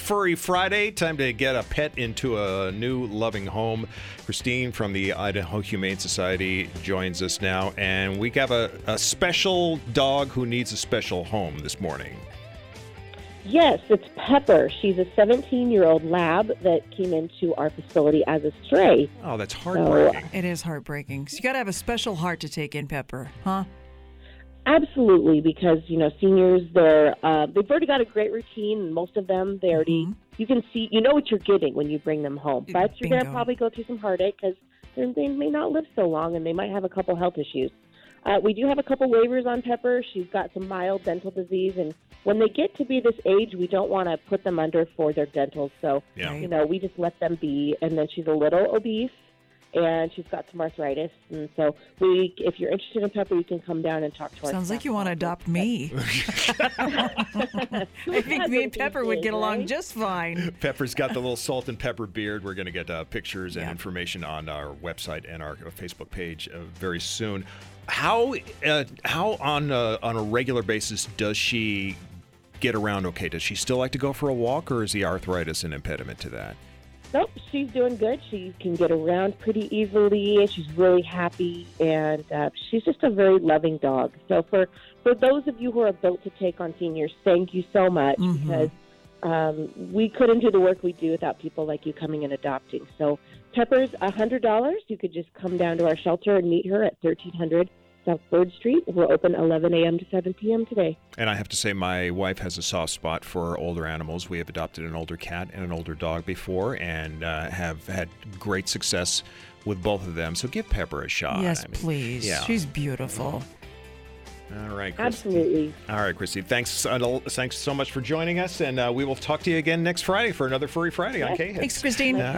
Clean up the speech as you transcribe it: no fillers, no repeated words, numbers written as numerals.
Furry Friday. Time to get a pet into a new loving home. Christine from the Idaho Humane Society joins us now, and we have a special dog who needs a special home this morning. Yes, it's Pepper. She's a 17-year-old lab that came into our facility as a stray. Oh, that's heartbreaking. It is heartbreaking. So you got to have a special heart to take in Pepper, huh? Absolutely, because, seniors, they've already got a great routine, and most of them, they already, you can see, you know what you're getting when you bring them home. But you're going to probably go through some heartache because they may not live so long, and they might have a couple health issues. We do have a couple waivers on Pepper. She's got some mild dental disease, and when they get to be this age, we don't want to put them under for their dentals. So, we just let them be. And then she's a little obese, and she's got some arthritis. And so if you're interested in Pepper, you can come down and talk to us. Sounds like you want to adopt me. I think me and Pepper would get along just fine. Pepper's got the little salt and pepper beard. We're going to get pictures and information on our website and our Facebook page very soon. How on a regular basis does she get around okay? Does she still like to go for a walk, or is the arthritis an impediment to that? Nope, she's doing good. She can get around pretty easily. She's really happy, and she's just a very loving dog. So for those of you who are built to take on seniors, thank you so much, because we couldn't do the work we do without people like you coming and adopting. So Pepper's $100. You could just come down to our shelter and meet her at 1300 South Bird Street. We're open 11 a.m. to 7 p.m. today. And I have to say, my wife has a soft spot for older animals. We have adopted an older cat and an older dog before, and have had great success with both of them. So give Pepper a shot. Yes, please. Yeah. She's beautiful. All right, Christy. Absolutely. All right, Christy. Thanks so much for joining us, and we will talk to you again next Friday for another Furry Friday on K-Hits. Thanks, Christine.